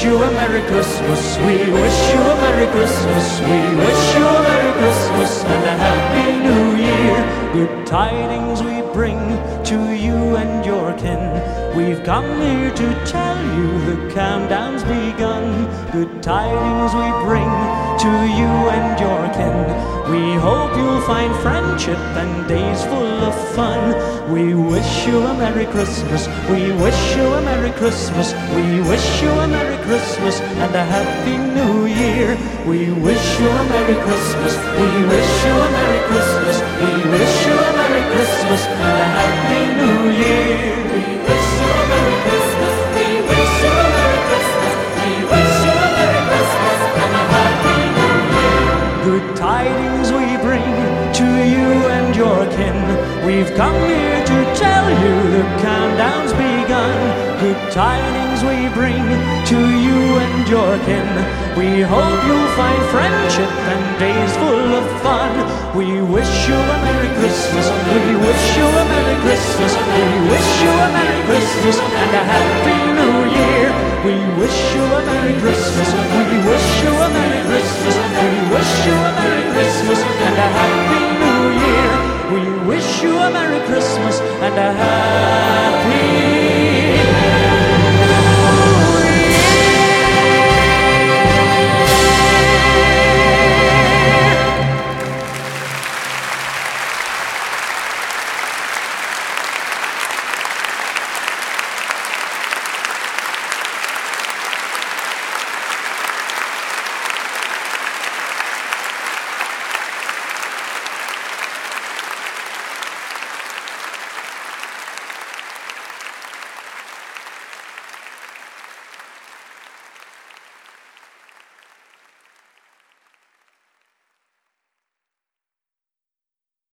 you a Merry Christmas. We wish you a Merry Christmas. We wish you a Merry Christmas and a Happy New Year. Good tidings we bring to you and your kin. We've come here to tell you the countdown's begun. Good tidings we bring to you and your kin. We hope you'll find friendship and days full of fun. We wish you a Merry Christmas. We wish you a Merry Christmas. We wish you a Merry Christmas and a Happy New Year. We wish you a Merry Christmas. We wish you a Merry Christmas. We wish you a Merry Christmas and a Happy New Year. We wish you a Merry Christmas. We wish you a Merry Christmas. We wish you a Merry Christmas and a Happy New Year. Good tidings we bring to you and your kin. We've come here to tell you the countdown's begun. Good tidings we bring to you and your kin. We hope you'll find friendship and days full of fun. We wish you a Merry Christmas. We wish you a Merry Christmas. We wish you a Merry Christmas and a Happy New Year. We wish you a Merry Christmas. We wish you a Merry Christmas. We wish you a Merry Christmas and a Happy New Year. We wish you a Merry Christmas and a Happy